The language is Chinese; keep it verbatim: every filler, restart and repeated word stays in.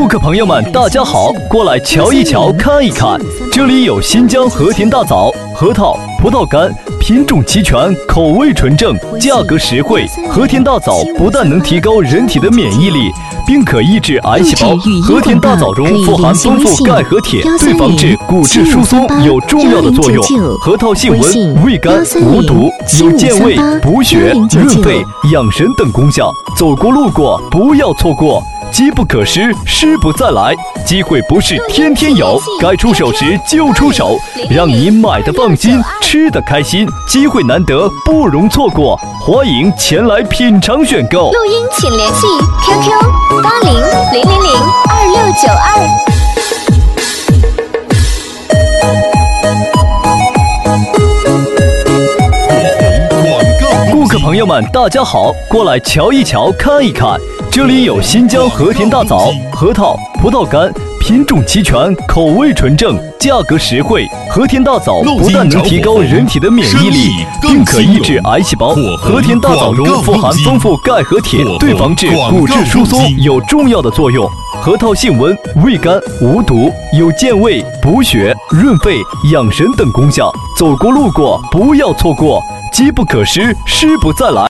客朋友们，大家好，过来瞧一瞧，看一看，这里有新疆和田大枣、核桃、葡萄干，品种齐全，口味纯正，价格实惠。和田大枣不但能提高人体的免疫力，并可抑制癌细胞。和田大枣中富含丰富钙和铁，对防治骨质疏松有重要的作用。核桃性温，味甘无毒，有健胃、补血、润肺、养神等功效。走过路过不要错过。机不可失，失不再来。机会不是天天有，该出手时就出手，让你买的放心，吃的开心。机会难得，不容错过，欢迎前来品尝选购。 录音请联系 Q Q 八零零零零二六九二。 顾客朋友们，大家好，过来瞧一瞧，看一看。这里有新疆和田大枣、核桃、葡萄干，品种齐全，口味纯正，价格实惠。和田大枣不但能提高人体的免疫力，并可抑制癌细胞。和田大枣中富含丰富钙和铁，对防治骨质疏松有重要的作用。核桃性温，味甘无毒，有健胃、补血、润肺、养神等功效。走过路过不要错过，机不可失，失不再来。